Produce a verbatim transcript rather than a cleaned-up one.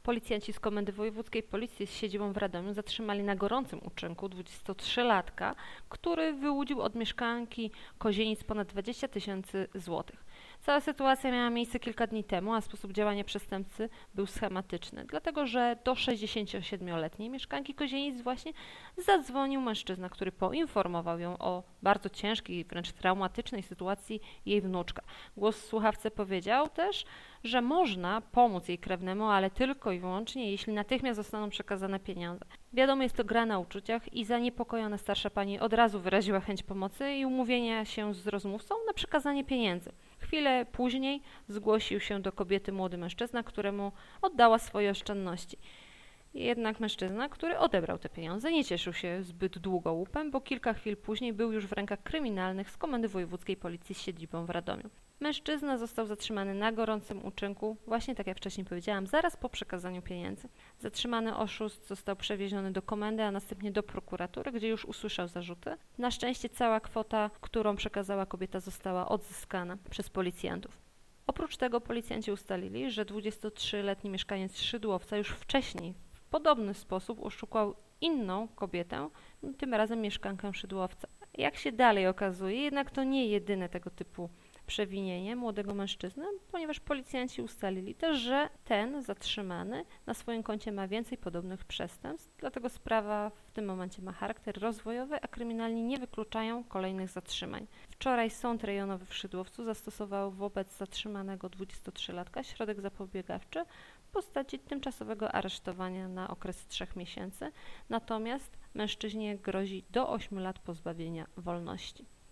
Policjanci z Komendy Wojewódzkiej Policji z siedzibą w Radomiu zatrzymali na gorącym uczynku dwudziestotrzylatka, który wyłudził od mieszkanki Kozienic ponad dwadzieścia tysięcy złotych. Cała sytuacja miała miejsce kilka dni temu, a sposób działania przestępcy był schematyczny, dlatego że do sześćdziesięciosiedmioletniej mieszkanki Kozienic właśnie zadzwonił mężczyzna, który poinformował ją o bardzo ciężkiej, wręcz traumatycznej sytuacji jej wnuczka. Głos w słuchawce powiedział też, że można pomóc jej krewnemu, ale tylko i wyłącznie, jeśli natychmiast zostaną przekazane pieniądze. Wiadomo, jest to gra na uczuciach i zaniepokojona starsza pani od razu wyraziła chęć pomocy i umówienia się z rozmówcą na przekazanie pieniędzy. Chwilę później zgłosił się do kobiety młody mężczyzna, któremu oddała swoje oszczędności. Jednak mężczyzna, który odebrał te pieniądze, nie cieszył się zbyt długo łupem, bo kilka chwil później był już w rękach kryminalnych z Komendy Wojewódzkiej Policji z siedzibą w Radomiu. Mężczyzna został zatrzymany na gorącym uczynku, właśnie tak jak wcześniej powiedziałam, zaraz po przekazaniu pieniędzy. Zatrzymany oszust został przewieziony do komendy, a następnie do prokuratury, gdzie już usłyszał zarzuty. Na szczęście cała kwota, którą przekazała kobieta, została odzyskana przez policjantów. Oprócz tego policjanci ustalili, że dwudziestotrzyletni mieszkaniec Szydłowca już wcześniej w podobny sposób oszukał inną kobietę, tym razem mieszkankę Szydłowca. Jak się dalej okazuje, jednak to nie jedyne tego typu przewinienie młodego mężczyzny, ponieważ policjanci ustalili też, że ten zatrzymany na swoim koncie ma więcej podobnych przestępstw, dlatego sprawa w tym momencie ma charakter rozwojowy, a kryminalni nie wykluczają kolejnych zatrzymań. Wczoraj Sąd Rejonowy w Szydłowcu zastosował wobec zatrzymanego dwudziestotrzylatka środek zapobiegawczy w postaci tymczasowego aresztowania na okres trzech miesięcy, natomiast mężczyźnie grozi do ośmiu lat pozbawienia wolności.